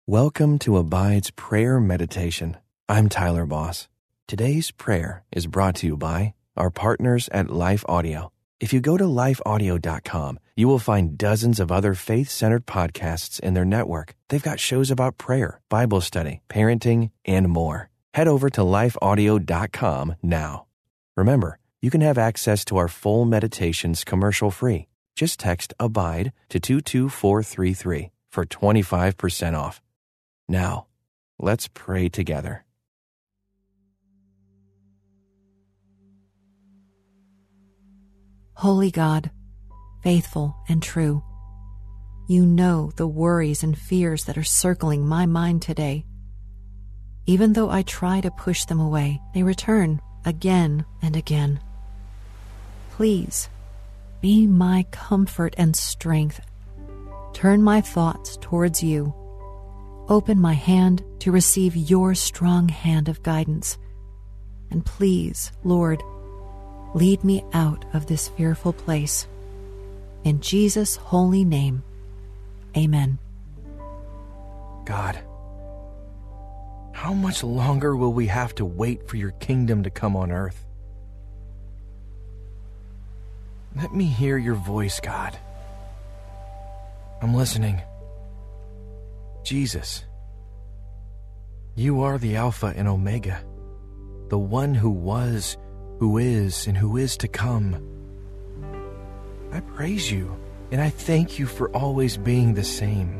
Welcome to Abide's Prayer Meditation. I'm Tyler Boss. Today's prayer is brought to you by our partners at Life Audio. If you go to lifeaudio.com, you will find dozens of other faith-centered podcasts in their network. They've got shows about prayer, Bible study, parenting, and more. Head over to lifeaudio.com now. Remember, you can have access to our full meditations commercial-free. Just text ABIDE to 22433 for 25% off. Now, let's pray together. Holy God, faithful and true, you know the worries and fears that are circling my mind today. Even though I try to push them away, they return again and again. Please, be my comfort and strength. Turn my thoughts towards you. Open my hand to receive your strong hand of guidance. And please, Lord, lead me out of this fearful place. In Jesus' holy name, amen. God, how much longer will we have to wait for your kingdom to come on earth? Let me hear your voice, God. I'm listening. Jesus, you are the Alpha and Omega, the one who was, who is, and who is to come. I praise you, and I thank you for always being the same.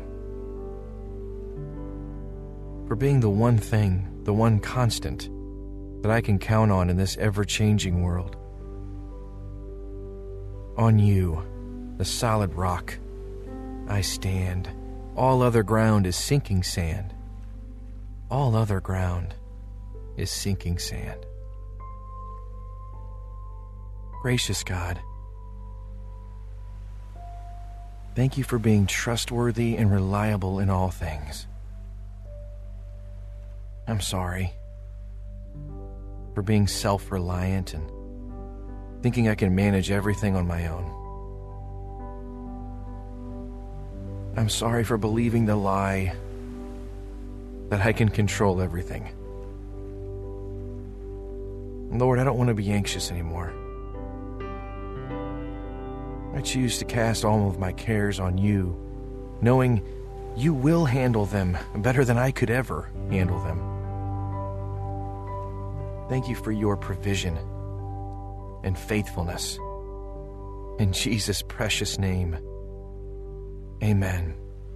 For being the one thing, the one constant that I can count on in this ever-changing world. On you, the solid rock, I stand. All other ground is sinking sand. All other ground is sinking sand. Gracious God, thank you for being trustworthy and reliable in all things. I'm sorry for being self-reliant and thinking I can manage everything on my own. I'm sorry for believing the lie that I can control everything. Lord, I don't want to be anxious anymore. I choose to cast all of my cares on you, knowing you will handle them better than I could ever handle them. Thank you for your provision and faithfulness. In Jesus' precious name, amen.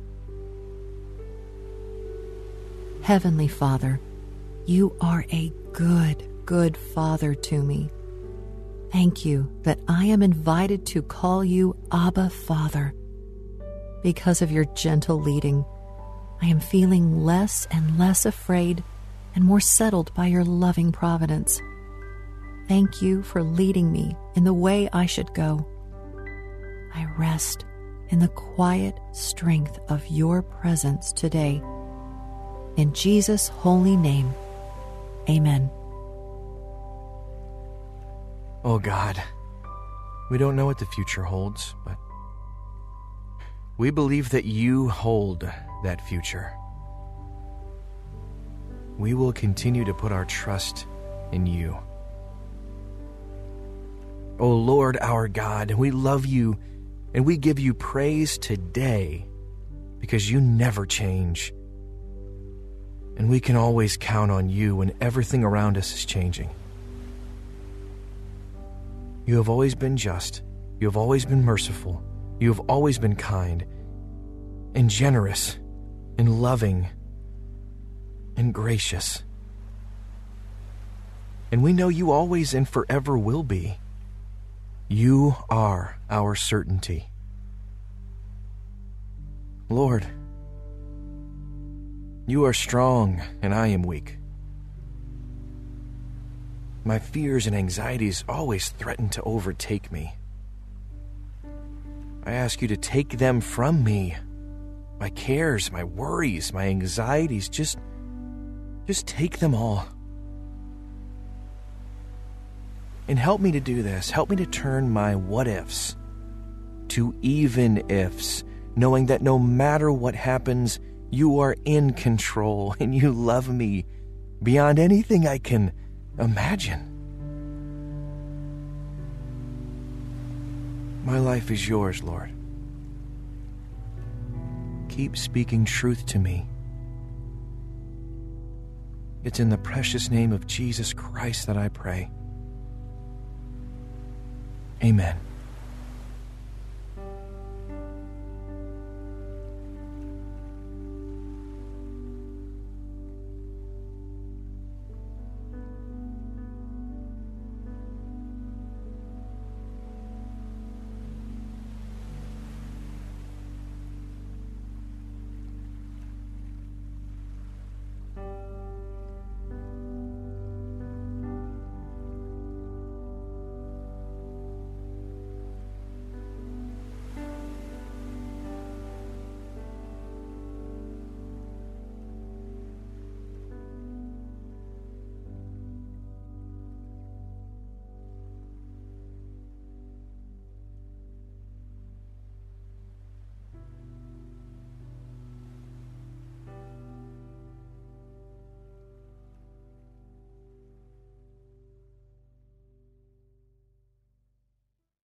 Heavenly Father, you are a good, good Father to me. Thank you that I am invited to call you Abba Father. Because of your gentle leading, I am feeling less and less afraid and more settled by your loving providence. Thank you for leading me in the way I should go. I rest in the quiet strength of your presence today. In Jesus' holy name, amen. Oh God, we don't know what the future holds, but we believe that you hold that future. We will continue to put our trust in you. Oh Lord, our God, we love you and we give you praise today because you never change. And we can always count on you when everything around us is changing. You have always been just. You have always been merciful. You have always been kind and generous and loving and gracious. And we know you always and forever will be. You are our certainty. Lord, you are strong and I am weak. My fears and anxieties always threaten to overtake me. I ask you to take them from me. My cares, my worries, my anxieties, just take them all. And help me to do this. Help me to turn my what-ifs to even-ifs, knowing that no matter what happens, You are in control, and you love me beyond anything I can imagine. My life is yours, Lord. Keep speaking truth to me. It's in the precious name of Jesus Christ that I pray. Amen.